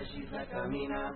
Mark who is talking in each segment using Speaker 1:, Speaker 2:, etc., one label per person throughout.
Speaker 1: així se camina.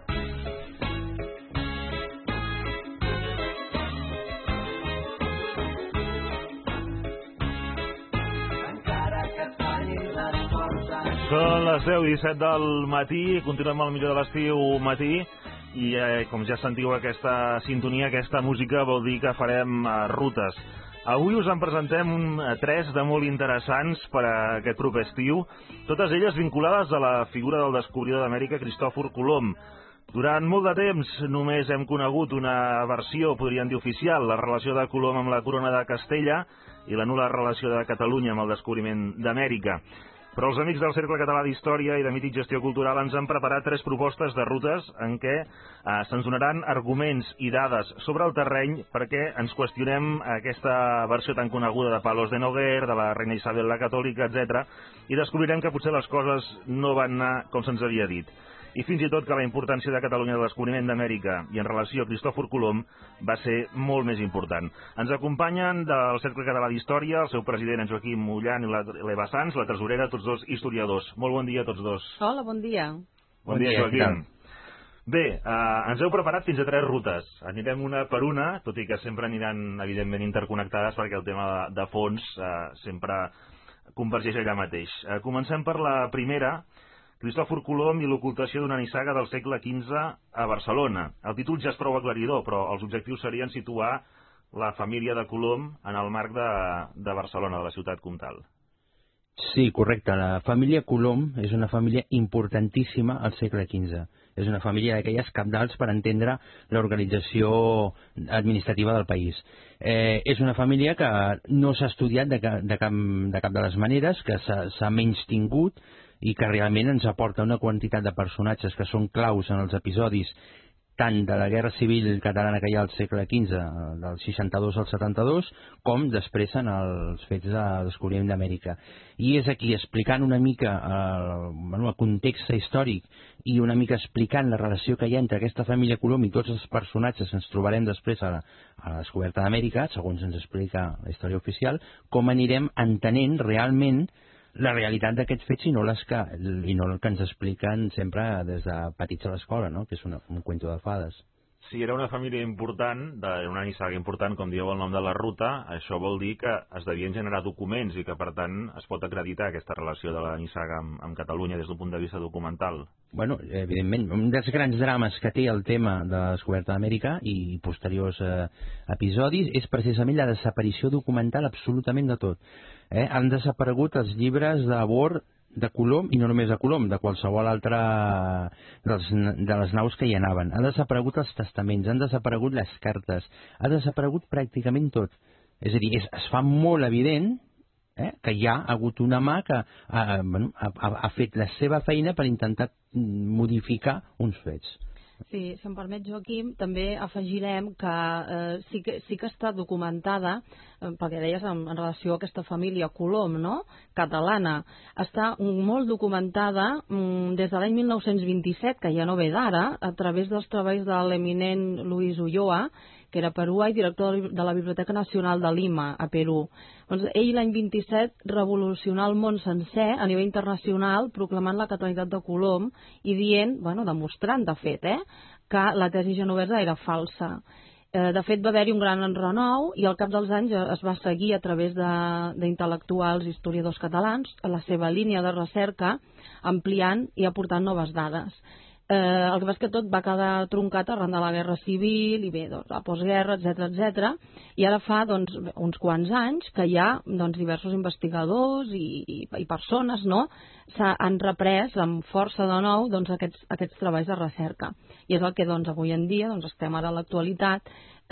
Speaker 2: Són les 10:17 del matí, continuem al millor de l'estiu matí i com ja sentiu aquesta sintonia, aquesta música vol dir que farem rutes. Avui us en presentem 3 de molt interessants per a aquest proper estiu, totes elles vinculades a la figura del descobridor d'Amèrica, Cristòfor Colom. Durant molt de temps només hem conegut una versió, podríem dir oficial, la relació de Colom amb la corona de Castella i la nul·la relació de Catalunya amb el descobriment d'Amèrica. Però els amics del Cercle Català d'Història i de Mític Gestió Cultural ens han preparat 3 propostes de rutes en què se'ns donaran arguments i dades sobre el terreny perquè ens qüestionem aquesta versió tan coneguda de Palos de Noguer, de la reina Isabel la Catòlica, etc. i descobrirem que potser les coses no van anar com se'ns havia dit. I fins i tot que la importància de Catalunya del descobriment d'Amèrica i en relació a Cristòfor Colom va ser molt més important. Ens acompanyen del Cercle Català d'Història el seu president, en Joaquim Mullan, i l'Eva Sans, la tresorera, tots dos historiadors. Molt bon dia a tots dos.
Speaker 3: Hola, bon dia.
Speaker 2: Bon dia, Joaquim. Bé, ens heu preparat fins a 3 rutes. Anirem una per una, tot i que sempre aniran, evidentment, interconnectades perquè el tema de fons sempre convergeix allà mateix. Comencem per la primera. Cristòfor Colom i l'ocultació d'una nissaga del segle XV a Barcelona. El títol ja és prou aclaridor, però els objectius serien situar la família de Colom en el marc de Barcelona, de la ciutat comtal.
Speaker 4: Sí, correcte. La família Colom és una família importantíssima al segle XV. És una família d'aquelles cabdals per entendre l'organització administrativa del país. És una família que no s'ha estudiat de cap de les maneres, que s'ha menystingut i que realment ens aporta una quantitat de personatges que són claus en els episodis tant de la Guerra Civil Catalana que hi ha al segle XV, del 62 al 72, com després en els fets de descobriment d'Amèrica. I és aquí, explicant una mica el context històric i una mica explicant la relació que hi ha entre aquesta família Colom i tots els personatges que ens trobarem després a la descoberta d'Amèrica, segons ens explica la història oficial, com anirem entenent realment la realitat d'aquests fets i no el que ens expliquen sempre des de petits a l'escola, no? Que és un cuento de fades.
Speaker 2: Si era una família important, una nissaga important, com dieu el nom de la ruta, això vol dir que es devien generar documents i que, per tant, es pot acreditar aquesta relació de la nissaga amb Catalunya des d'un punt de vista documental.
Speaker 4: Bueno, evidentment, un dels grans drames que té el tema de la descoberta d'Amèrica i posteriors episodis és precisament la desaparició documental absolutament de tot. Han desaparegut els llibres de bord de Colom, i no només de Colom, de qualsevol altra de les naus que hi anaven. Han desaparegut els testaments, han desaparegut les cartes, ha desaparegut pràcticament tot. És a dir, es fa molt evident que hi ha hagut una mà que ha fet la seva feina per intentar modificar uns fets.
Speaker 3: Sí, si em permet, Joaquim, també afegirem que sí que està documentada, perquè deies en relació a aquesta família Colom, no?, catalana, està molt documentada des de l'any 1927, que ja no ve d'ara, a través dels treballs de l'eminent Luis Ulloa, que era peruà i director de la Biblioteca Nacional de Lima, a Perú. Doncs ell l'any 27 revolucionà el món sencer a nivell internacional proclamant la catalanitat de Colom i dient, demostrant de fet, que la tesi genovesa era falsa. De fet, va haver-hi un gran renou i al cap dels anys es va seguir a través d'intel·lectuals i historiadors catalans la seva línia de recerca ampliant i aportant noves dades. El que passa és que tot va quedar truncat arran de la Guerra Civil i bé, la postguerra, etc. I ara fa uns quants anys que hi ha diversos investigadors i persones s'han reprès amb força de nou aquests treballs de recerca. I és el que avui en dia estem ara a l'actualitat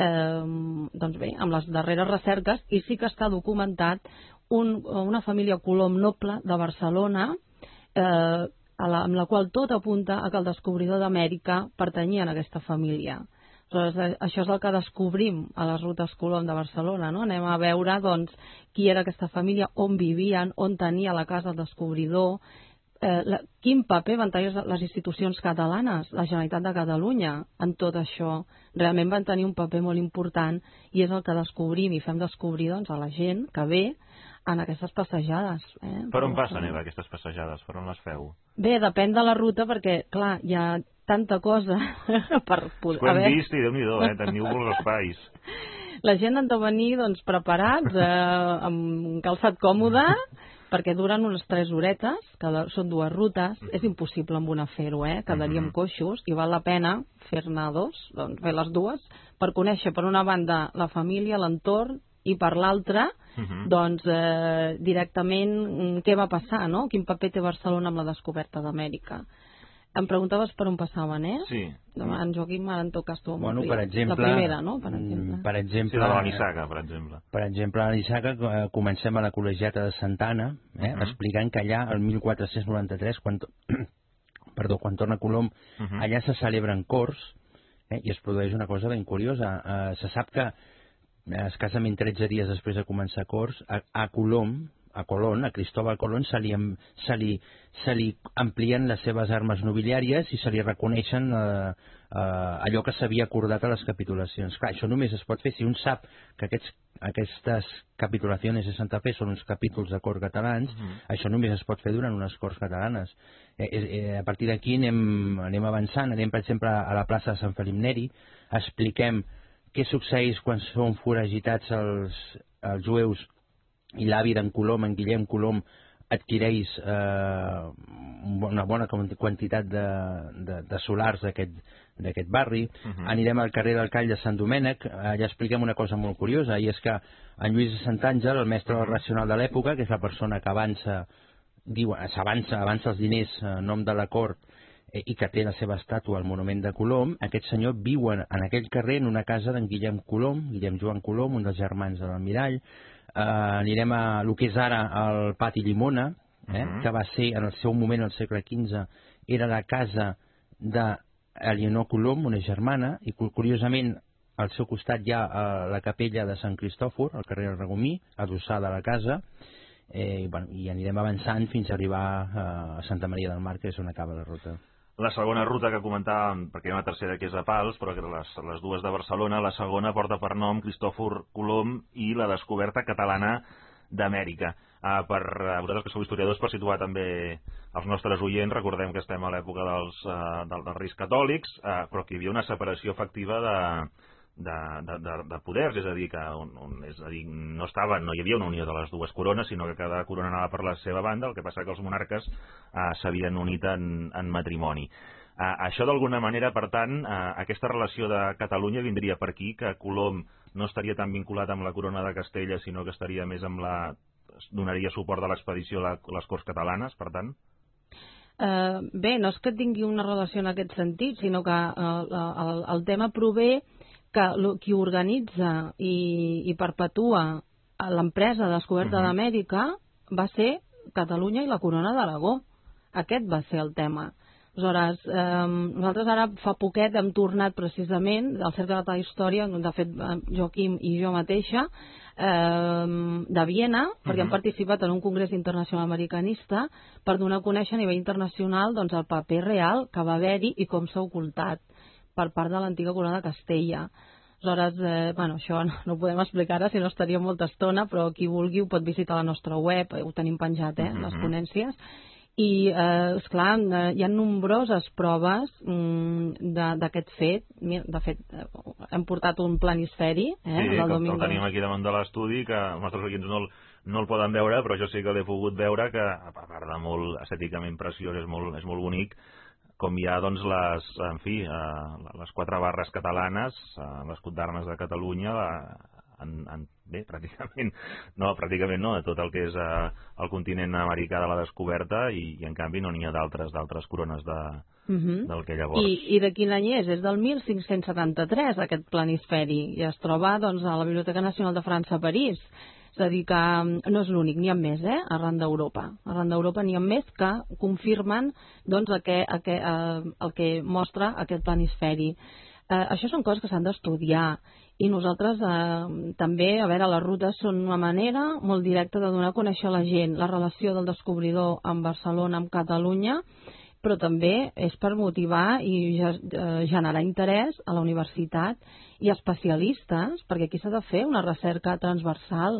Speaker 3: amb les darreres recerques i sí que està documentat una família Colom noble de Barcelona amb la qual tot apunta a que el descobridor d'Amèrica pertanyia a aquesta família. Aleshores, això és el que descobrim a les rutes Colom de Barcelona, no? Anem a veure qui era aquesta família, on vivien, on tenia la casa el descobridor, quin paper van tenir les institucions catalanes, la Generalitat de Catalunya, en tot això. Realment van tenir un paper molt important i és el que descobrim i fem descobrir a la gent que ve en aquestes passejades.
Speaker 2: Per on passen, Eva, aquestes passejades? Per on les feu?
Speaker 3: Bé, depèn de la ruta, perquè, clar, hi ha tanta cosa per poder...
Speaker 2: Ho hem vist i Déu-n'hi-do, teniu molts espais.
Speaker 3: La gent han de venir doncs, preparats, amb un calçat còmode, perquè duren unes 3 horetes, que són 2 rutes. És impossible amb una fer-ho, quedaríem coixos, i val la pena fer-ne 2, doncs fer les 2, per conèixer per una banda la família, l'entorn, i per l'altra, doncs, directament què va passar, no? Quin paper té Barcelona amb la descoberta d'Amèrica. Em preguntaves per on passaven,
Speaker 2: Sí.
Speaker 3: En Joaquim, ara en tot cas tu
Speaker 4: Bueno, per exemple...
Speaker 3: La primera, no? Per exemple.
Speaker 2: Sí, la Nissaga, per exemple.
Speaker 4: Per exemple, a la Nissaga comencem a la col·legiata de Santana, explicant que allà, el 1493, quan torna Colom, allà se celebren corts, i es produeix una cosa ben curiosa. Se sap que escassament 13 dies després de començar corts, a Colom, a Cristóbal Colón, se li amplien les seves armes nobiliàries i se li reconeixen allò que s'havia acordat a les capitulacions. Clar, això només es pot fer si un sap que aquestes capitulacions de Santa Fe són uns capítols de cort catalans. Això només es pot fer durant unes corts catalanes. A partir d'aquí anem avançant, anem per exemple a la plaça de Sant Felip Neri, expliquem què succeeix quan són foragitats els jueus i l'avi d'en Colom, en Guillem Colom, adquireix una bona quantitat de solars d'aquest barri. Anirem al carrer del Call de Sant Domènec, allà expliquem una cosa molt curiosa, i és que en Lluís de Sant Àngel, el mestre racional de l'època, que és la persona que avança els diners en nom de la cort i que té la seva estàtua al monument de Colom, aquest senyor viu en aquell carrer en una casa d'en Guillem Colom, Guillem Joan Colom, un dels germans de l'almirall. Anirem a el que és ara el Pati Llimona, que va ser en el seu moment al segle XV, era la casa d'Alienor Colom, una germana, i curiosament al seu costat hi ha la capella de Sant Cristòfor, al carrer del Regomí, adossada a la casa, i anirem avançant fins a arribar a Santa Maria del Mar, que és on acaba la ruta.
Speaker 2: La segona ruta que comentàvem, perquè hi ha una tercera que és a Pals, però que les 2 de Barcelona, la segona porta per nom Cristòfor Colom i la descoberta catalana d'Amèrica. Per vosaltres que sou historiadors, per situar també els nostres oients, recordem que estem a l'època dels Reis Catòlics, però que hi havia una separació efectiva de poders, és a dir, no hi havia una unió de les 2 corones, sinó que cada corona anava per la seva banda. El que passa que els monarques s'havien unit en matrimoni. Això d'alguna manera, per tant, aquesta relació de Catalunya vindria per aquí, que Colom no estaria tan vinculat amb la corona de Castella, sinó que estaria més donaria suport a l'expedició a les Corts Catalanes, per tant?
Speaker 3: Bé, no és que tingui una relació en aquest sentit, sinó que el tema prové que qui organitza i perpetua l'empresa de descoberta d'Amèrica va ser Catalunya i la Corona d'Aragó. Aquest va ser el tema. Aleshores, nosaltres ara fa poquet hem tornat precisament del Cercle de la Història, de fet Joaquim i jo mateixa, de Viena, perquè hem participat en un congrés internacional americanista per donar a conèixer a nivell internacional el paper real que va haver-hi i com s'ha ocultat per part de l'antiga corona de Castella. Aleshores, això no ho podem explicar ara, si no estaria molta estona, però qui vulgui ho pot visitar a la nostra web, ho tenim penjat, les ponències. I, esclar, hi ha nombroses proves d'aquest fet. De fet, hem portat un planisferi.
Speaker 2: Sí, que el tenim aquí davant de l'estudi, que els nostres oients no el poden veure, però jo sí que l'he pogut veure, que a part de molt estèticament preciós, és molt bonic, com hi ha doncs les 4 barres catalanes, l'escut d'armes de Catalunya, bé, pràcticament no, de tot el que és el continent americà de la descoberta, i en canvi no n'hi ha d'altres corones del que llavors.
Speaker 3: I de quin any és? És del 1573 aquest planisferi, i es troba a la Biblioteca Nacional de França a París. És a dir, que no és l'únic, n'hi ha més, arran d'Europa. Arran d'Europa n'hi ha més que confirmen el que mostra aquest planisferi. Això són coses que s'han d'estudiar, i nosaltres també, a veure, les rutes són una manera molt directa de donar a conèixer a la gent la relació del descobridor amb Barcelona, amb Catalunya, però també és per motivar i generar interès a la universitat i especialistes, perquè aquí s'ha de fer una recerca transversal.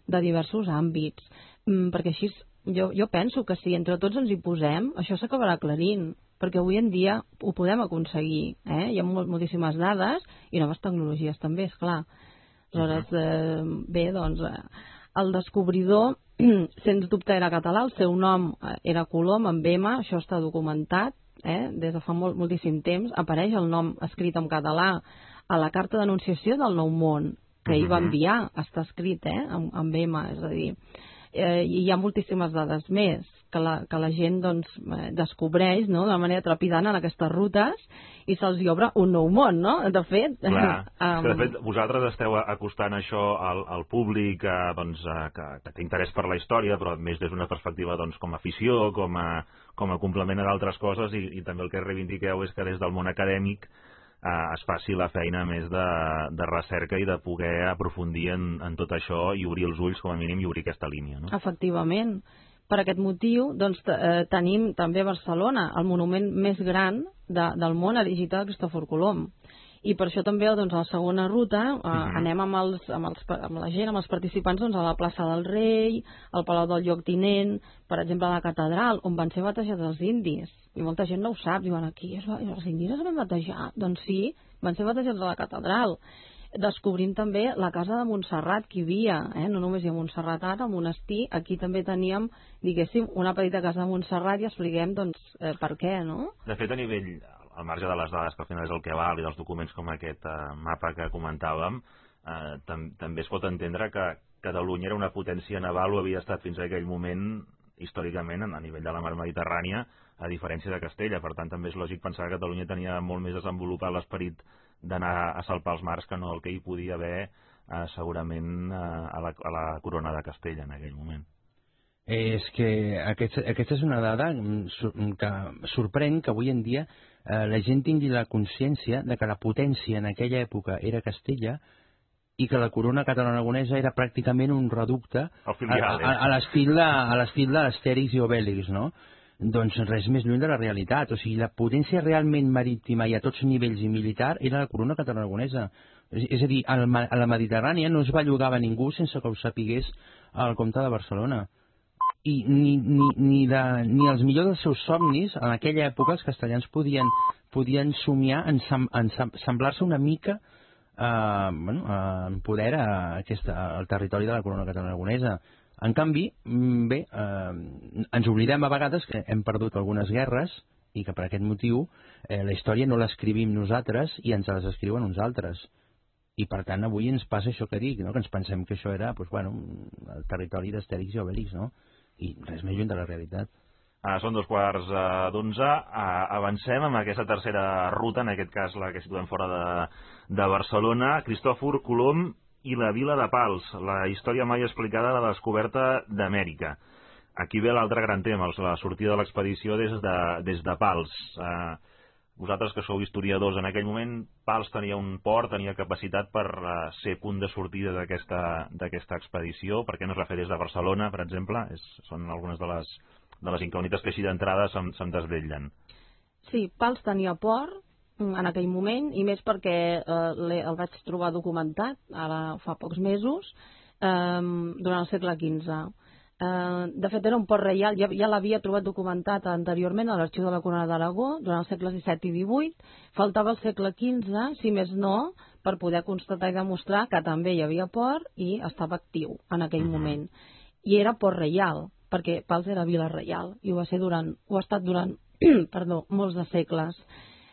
Speaker 3: de diversos àmbits, perquè així jo penso que si entre tots ens hi posem, això s'acabarà aclarint, perquè avui en dia ho podem aconseguir, hi ha moltíssimes dades i noves tecnologies també, esclar. Aleshores, bé, doncs, el descobridor, sens dubte era català, el seu nom era Colom, amb M, això està documentat, des de fa moltíssim temps, apareix el nom escrit en català a la carta d'anunciació del Nou Món, que ell va enviar, està escrit amb M, és a dir, hi ha moltíssimes dades més que la gent doncs, descobreix, no?, de manera trepidant en aquestes rutes i se'ls obre un nou món, no?, de fet.
Speaker 2: Clar, de fet, vosaltres esteu acostant això al públic doncs, que té interès per la història, però més des d'una perspectiva doncs, com a afició, com a complement a d'altres coses, i també el que reivindiqueu és que des del món acadèmic es faci la feina més de recerca i de poder aprofundir en tot això i obrir els ulls, com a mínim, i obrir aquesta línia. No?
Speaker 3: Efectivament. Per aquest motiu, doncs, tenim també a Barcelona el monument més gran del món erigit a Cristòfor Colom. I per això també, doncs, a la segona ruta anem amb la gent, amb els participants, doncs, a la plaça del Rei, al Palau del Lloctinent, per exemple, a la catedral, on van ser batejats els indis. I molta gent no ho sap, diuen, aquí els indis es van batejar. Doncs sí, van ser batejats a la catedral. Descobrim també la casa de Montserrat que hi havia, no només hi ha Montserrat ara, al monestir, aquí també teníem, diguéssim, una petita casa de Montserrat i expliquem, doncs, per què, no?
Speaker 2: De fet, a nivell, al marge de les dades, que al final és el que val, i dels documents com aquest mapa que comentàvem, també es pot entendre que Catalunya era una potència naval o havia estat fins a aquell moment, històricament, a nivell de la mar Mediterrània, a diferència de Castella. Per tant, també és lògic pensar que Catalunya tenia molt més desenvolupat l'esperit d'anar a salpar els mars que no el que hi podia haver segurament a la corona de Castella en aquell moment.
Speaker 4: És que aquesta és una dada que sorprèn que avui en dia la gent tingui la consciència de que la potència en aquella època era Castella i que la corona catalana-aragonesa era pràcticament un reducte a l'estil de l'Astèrix i Obèlix, no? Doncs res més lluny de la realitat. O sigui, la potència realment marítima i a tots nivells i militar era la corona catalana-aragonesa. És a dir, a la Mediterrània no es bellugava ningú sense que ho sapigués el comte de Barcelona. I ni els millors dels seus somnis, en aquella època els castellans podien somiar en semblar-se una mica en poder al territori de la corona catalana-aragonesa. En canvi, bé, ens oblidem a vegades que hem perdut algunes guerres i que per aquest motiu la història no l'escrivim nosaltres i ens les escriuen uns altres. I per tant avui ens passa això que dic, no? Que ens pensem que això era el territori d'Astèrix i Obèlix, no? I res més lluny de la realitat.
Speaker 2: Són 11:15. Avancem amb aquesta tercera ruta, en aquest cas la que situem fora de Barcelona. Cristòfor Colom i la vila de Pals, la història mai explicada de la descoberta d'Amèrica. Aquí ve l'altre gran tema, la sortida de l'expedició des de Pals. Vosaltres que sou historiadors, en aquell moment Pals tenia un port, tenia capacitat per ser punt de sortida d'aquesta expedició. Per què no es va fer des de Barcelona, per exemple? Són algunes de les incògnites que així d'entrada se'm desvetllen.
Speaker 3: Sí, Pals tenia port en aquell moment, i més perquè el vaig trobar documentat ara fa pocs mesos, durant el segle XV. De fet, era un port reial, ja l'havia trobat documentat anteriorment a l'Arxiu de la Corona d'Aragó, durant els segles XVII i XVIII. Faltava el segle XV, si més no, per poder constatar i demostrar que també hi havia port i estava actiu en aquell moment. I era port reial, perquè Pals era vila reial, i ho ha estat durant molts de segles.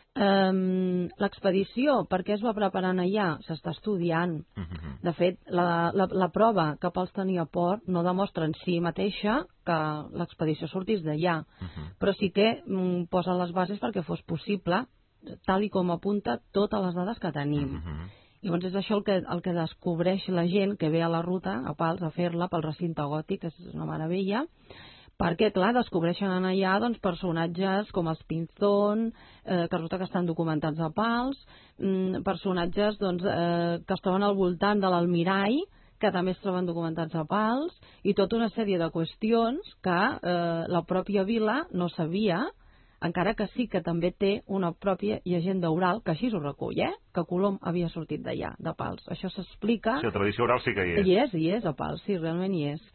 Speaker 3: L'expedició, per què es va preparant allà? S'està estudiant. De fet, la prova que Pals tenia port no demostra en si mateixa que l'expedició sortís d'allà, però sí que posa les bases perquè fos possible, tal i com apunta totes les dades que tenim. Llavors és això el que descobreix la gent que ve a la ruta, a Pals, a fer-la pel recinte gòtic, que és una meravella, perquè, clar, descobreixen allà personatges com els Pinzón, que resulta que estan documentats a Pals, personatges que es troben al voltant de l'Almirall, que també es troben documentats a Pals, i tota una sèrie de qüestions que la pròpia vila no sabia encara que sí que també té una pròpia llegenda oral, que així ho recull, que Colom havia sortit d'allà, de Pals. Això s'explica...
Speaker 2: Sí, la tradició oral sí que hi és.
Speaker 3: Hi és, a Pals, sí, realment hi és.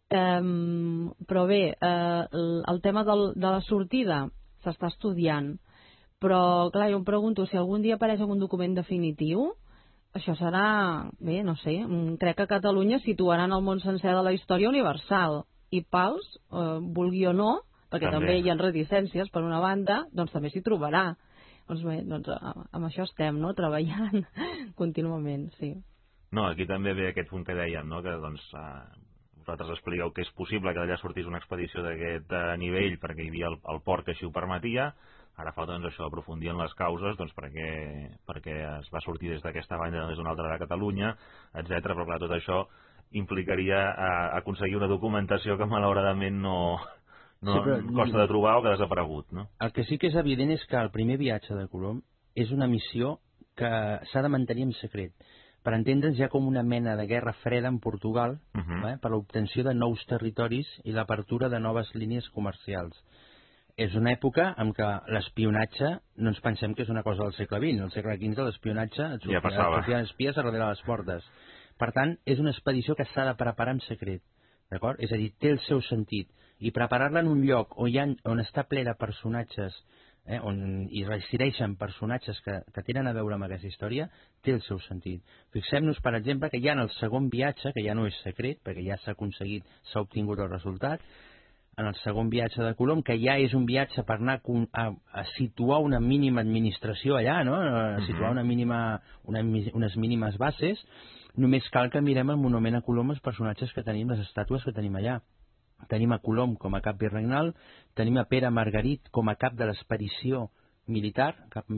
Speaker 3: Però bé, el tema de la sortida s'està estudiant, però clar, jo em pregunto si algun dia apareix un document definitiu, això serà, bé, no sé, crec que Catalunya situaran el món sencer de la història universal, i Pals, vulgui o no, perquè també hi ha reticències per una banda, doncs també s'hi trobarà. Doncs bé, amb això estem, no?, treballant contínuament, sí.
Speaker 2: No, aquí també ve aquest punt que dèiem, no?, que doncs vosaltres expliqueu que és possible que d'allà sortís una expedició d'aquest nivell perquè hi havia el port que així ho permetia. Ara falta doncs això, aprofundir en les causes, doncs perquè es va sortir des d'aquesta banda des d'una altra de Catalunya, etc. Però clar, tot això implicaria aconseguir una documentació que malauradament no costa de trobar o que ha desaparegut, no?
Speaker 4: El que sí que és evident és que el primer viatge de Colom és una missió que s'ha de mantenir en secret. Per entendre'ns, hi ha com una mena de guerra freda en Portugal per l'obtenció de nous territoris i l'apertura de noves línies comercials. És una època en què l'espionatge no ens pensem que és una cosa del segle XX. Al segle XV l'espionatge et sortien espies a darrere les portes. Per tant, és una expedició que s'ha de preparar en secret. D'acord? És a dir, té el seu sentit. I preparar-la en un lloc on està ple de personatges, on hi resideixen personatges que tenen a veure amb aquesta història, té el seu sentit. Fixem-nos, per exemple, que ja en el segon viatge, que ja no és secret, perquè ja s'ha aconseguit, s'ha obtingut el resultat, en el segon viatge de Colom, que ja és un viatge per anar a situar una mínima administració allà, no? A situar unes mínimes bases, només cal que mirem el monument a Colom, els personatges que tenim, les estàtues que tenim allà. Tenim a Colom com a cap virregnal, tenim a Pere Margarit com a cap de l'expedició militar,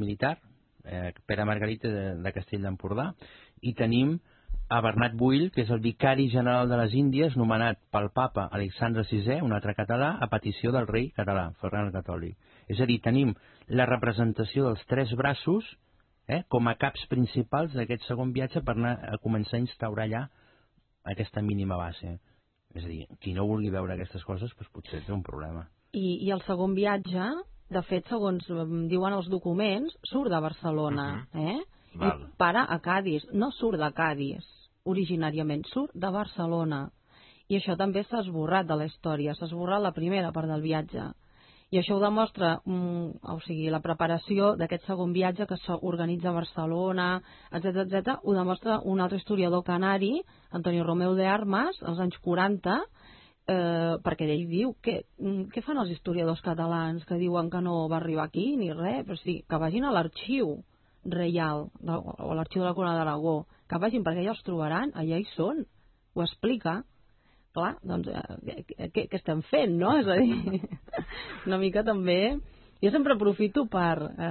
Speaker 4: Pere Margarit de Castell d'Empordà, i tenim a Bernat Buil, que és el vicari general de les Índies, nomenat pel papa Alexandre VI, un altre català, a petició del rei català, Ferran el Catòlic. És a dir, tenim la representació dels tres braços com a caps principals d'aquest segon viatge per anar a començar a instaurar allà aquesta mínima base. És a dir, qui no vulgui veure aquestes coses, doncs potser té un problema.
Speaker 3: I el segon viatge, de fet, segons diuen els documents, surt de Barcelona, i para a Cadis. No surt de Cadis, originàriament, surt de Barcelona. I això també s'ha esborrat de la història, s'ha esborrat la primera part del viatge. I això ho demostra, o sigui, la preparació d'aquest segon viatge que s'organitza a Barcelona, etc., ho demostra un altre historiador canari, Antonio Romeu de Armas, als anys 40, perquè ell diu què fan els historiadors catalans que diuen que no va arribar aquí ni res, però sí, que vagin a l'arxiu reial, o a l'arxiu de la Corona d'Aragó, que vagin perquè ja els trobaran, allà hi són, ho explica. Clar, doncs, què estem fent, no? És a dir, una mica també... Jo sempre aprofito per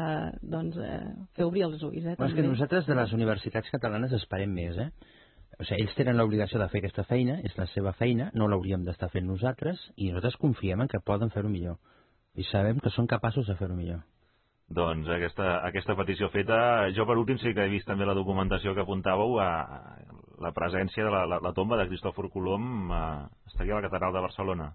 Speaker 3: fer obrir els ulls,
Speaker 4: també. És que nosaltres de les universitats catalanes esperem més, O sigui, ells tenen l'obligació de fer aquesta feina, és la seva feina, no l'hauríem d'estar fent nosaltres, i nosaltres confiem en que poden fer-ho millor. I sabem que són capaços de fer-ho millor.
Speaker 2: Doncs aquesta petició feta, jo per últim sí que he vist també la documentació que apuntàveu a la presència de la tomba de Cristòfor Colom estaria a la Catedral de Barcelona.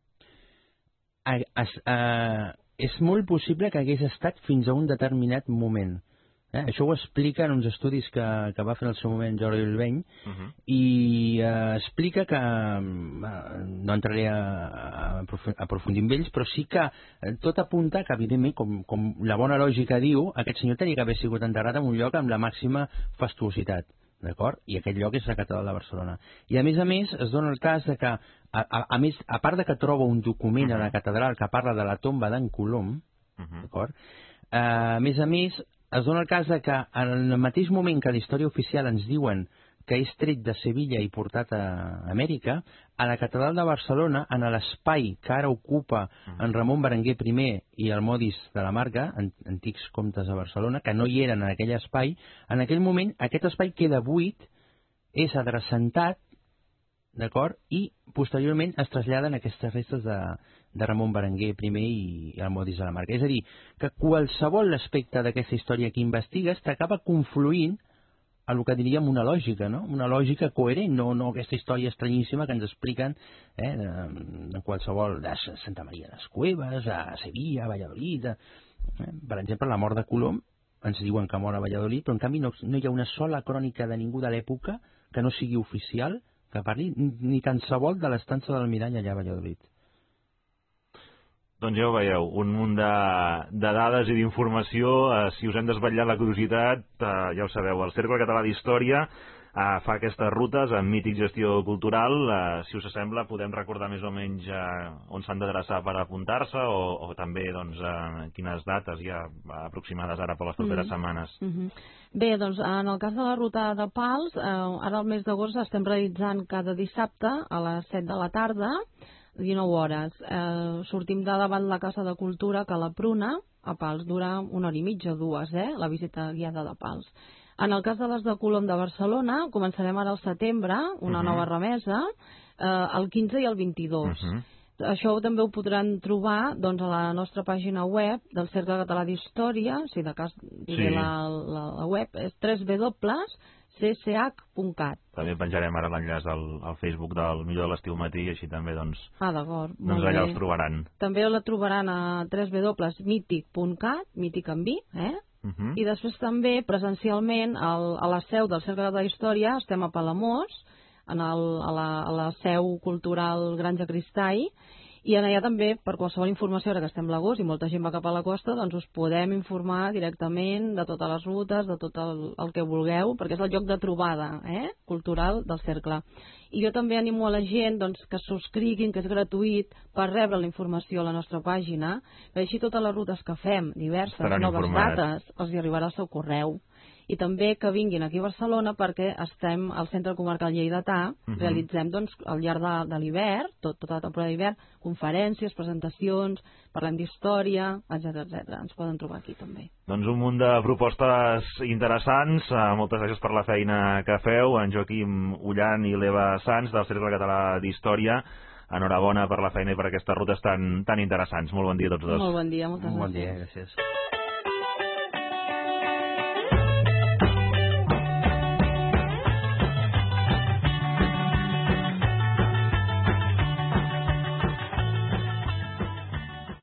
Speaker 4: És molt possible que hagués estat fins a un determinat moment. Això ho explica en uns estudis que va fer en el seu moment Jordi Ullbeny, i explica que, no entraré a aprofundir amb ells, però sí que tot apunta que, evidentment, com la bona lògica diu, aquest senyor tenia que haver sigut enterrat en un lloc amb la màxima fastuositat, d'acord? I aquest lloc és la Catedral de Barcelona. I a més es dona el cas de que, a part de que troba un document a la catedral que parla de la tomba d'en Colom, d'acord? A més, es dona el cas de que en el mateix moment que a la història oficial ens diuen que és tret de Sevilla i portat a Amèrica, a la Catedral de Barcelona, en l'espai que ara ocupa en Ramon Berenguer I i el Modis de la Marca, antics comtes de Barcelona, que no hi eren en aquell espai, en aquell moment aquest espai queda buit, és adreçentat, d'acord? I posteriorment es traslladen aquestes restes de Ramon Berenguer I i el Modis de la Marca. És a dir, que qualsevol aspecte d'aquesta història que investigues t'acaba confluint el que diríem una lògica, no? Una lògica coherent, no aquesta història estranyíssima que ens expliquen de qualsevol, de Santa Maria de les Cuevas, a Sevilla, a Valladolid. Per exemple, la mort de Colom, ens diuen que mor a Valladolid, però en canvi no hi ha una sola crònica de ningú de l'època que no sigui oficial, que parli ni tan sabol de l'estança del Mirall allà a Valladolid.
Speaker 2: Doncs ja ho veieu, un munt de dades i d'informació. Si us hem desvetllat la curiositat, ja ho sabeu, el Cercle Català d'Història fa aquestes rutes amb Mític Gestió Cultural. Si us sembla, podem recordar més o menys on s'han d'adreçar per apuntar-se o també doncs, quines dates hi ha aproximades ara per les properes setmanes.
Speaker 3: Bé, doncs en el cas de la ruta de Pals, ara al mes d'agost estem realitzant cada dissabte a les 7 de la tarda, 19 hores. Sortim de davant la Casa de Cultura que la Pruna, a Pals, dura 1 hora i mitja, 2, la visita guiada de Pals. En el cas de les de Colom de Barcelona, començarem ara al setembre, una nova remesa, el 15 i el 22. Això també ho podran trobar doncs, a la nostra pàgina web del Cercle Català d'Història, si de cas diré la web, és www.cch.cat.
Speaker 2: També penjarem ara l'enllaç al Facebook del Millor de l'Estiu Matí, així també doncs allà els trobaran.
Speaker 3: També la trobaran a www.mític.cat, mític amb vi, i després també presencialment a la seu del Cercle Català d'Història estem a Palamós, a la seu cultural Granja Cristall, i allà també, per qualsevol informació, ara que estem a l'agost i molta gent va cap a la costa, doncs us podem informar directament de totes les rutes, de tot el que vulgueu, perquè és el lloc de trobada cultural del Cercle. I jo també animo a la gent doncs, que subscriguin, que és gratuït, per rebre la informació a la nostra pàgina, perquè així totes les rutes que fem, diverses, noves dates, els hi arribarà al seu correu. I també que vinguin aquí a Barcelona perquè estem al Centre Comarcal Lleidatà, realitzem doncs, al llarg de l'hivern, tota la temporada d'hivern, conferències, presentacions, parlem d'història, etc. Ens poden trobar aquí també.
Speaker 2: Doncs un munt de propostes interessants. Moltes gràcies per la feina que feu, en Joaquim Ullan i l'Eva Sans del Cercle Català d'Història. Enhorabona per la feina i per aquestes rutes tan interessants. Molt bon dia a tots dos.
Speaker 3: Molt bon dia, moltes gràcies.
Speaker 4: Bon dia, gràcies.